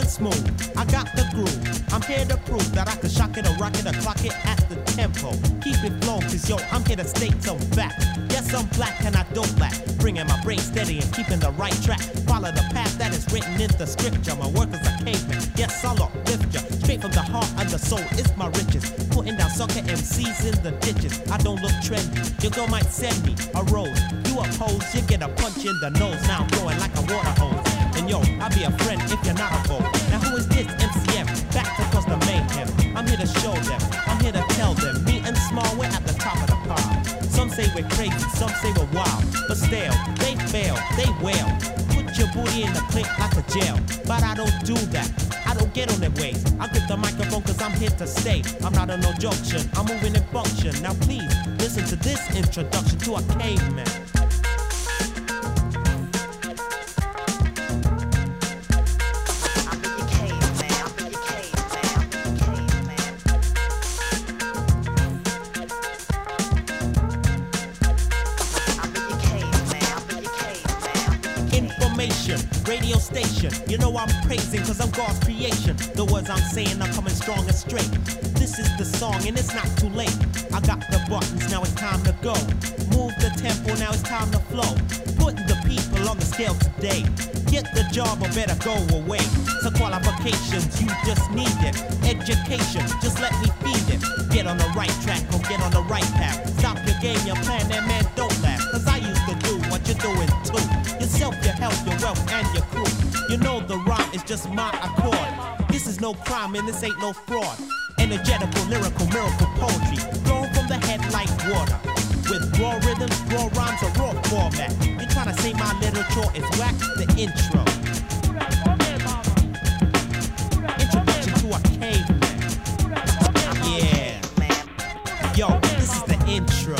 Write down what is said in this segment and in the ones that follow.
smooth. I got the groove. I'm here to prove that I can shock it or rock it or clock it at the tempo. Keep it flowing, cause yo, I'm here to state some fact. Yes, I'm black and I don't lack. Bringing my brain steady and keeping the right track. Follow the path that is written in the scripture. My work is a caveman. Yes, I'll uplift ya. Straight from the heart and the soul is my riches. Putting down sucker MCs in the ditches. I don't look trendy. Your girl might send me a rose. You oppose, you get a punch in the nose. Now I'm flowing like a water hose. And yo, I'll be a friend if you're not a foe. Now who is this MCM? Back to cause the mayhem. I'm here to show them. I'm here to tell them. Me and Small, we're at the top of the pile. Some say we're crazy, some say we're wild. But still, they fail, they wail. Put your booty in the clink like a jail. But I don't do that. I don't get on their ways. I grip the microphone cause I'm here to stay. I'm not on no junction, I'm moving in function. Now please, listen to this introduction to a caveman. Radio station, you know I'm praising cause I'm God's creation. The words I'm saying are coming strong and straight. This is the song and it's not too late. I got the buttons, now it's time to go. Move the tempo, now it's time to flow. Putting the people on the scale today. Get the job or better go away. So qualifications, you just need it. Education, just let me feed it. Get on the right track or get on the right path. Stop your game, your plan, and man, don't laugh. Cause I used to do what you're doing too. Yourself, your health, your wealth, and your crew. You know the rhyme is just my accord. This is no crime and this ain't no fraud. Energetical, lyrical, miracle poetry. Flowing from the head like water. With raw rhythms, raw rhymes, or raw format. You're trying to say my literature is whack? The intro. Introduction to a caveman. Yeah. Yo, this is the intro.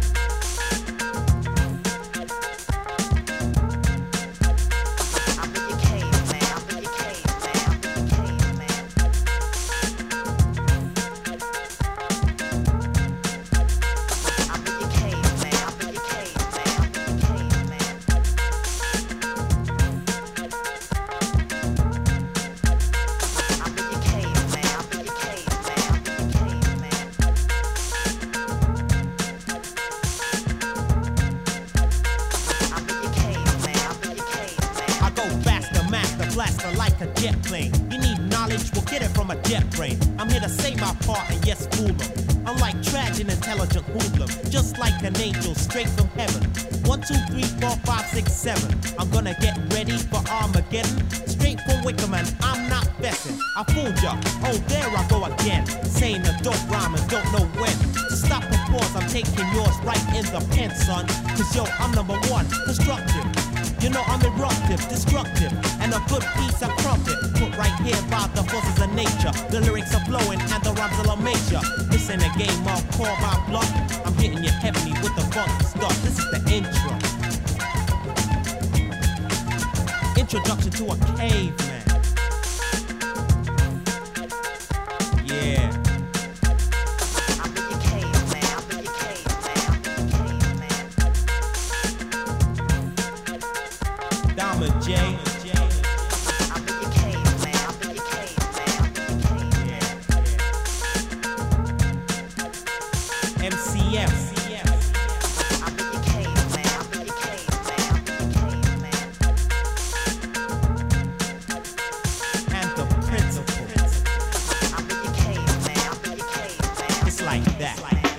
Blaster like a jet plane. You need knowledge, we'll get it from a jet brain. I'm here to say my part and yes, fool them. I'm like tragic, intelligent hoodlum. Just like an angel straight from heaven. 1, 2, 3, 4, 5, 6, 7. I'm gonna get ready for Armageddon. Straight from Wickerman, I'm not besting. I fooled ya, oh there I go again. Saying a dope rhyme and don't know when. To stop the pause, I'm taking yours right in the pen, son. Cause yo, I'm #1, constructive. You know I'm eruptive, destructive, and a good piece of crumpet. Put right here by the forces of nature. The lyrics are flowing and the rhymes are major. This ain't a game, I'll call my bluff. I'm hitting you heavily with the funky stuff. This is the intro. Introduction to a caveman. Yeah. Diamond J. MCM. And the principal. It's like that.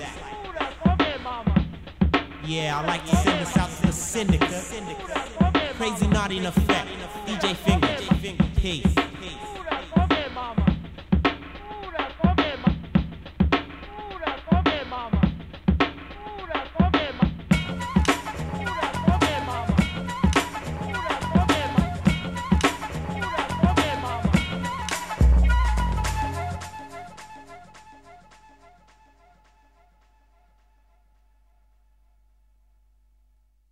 Yeah, I like to send this out to the syndicate. Crazy Naughty in effect. DJ Finger. Peace.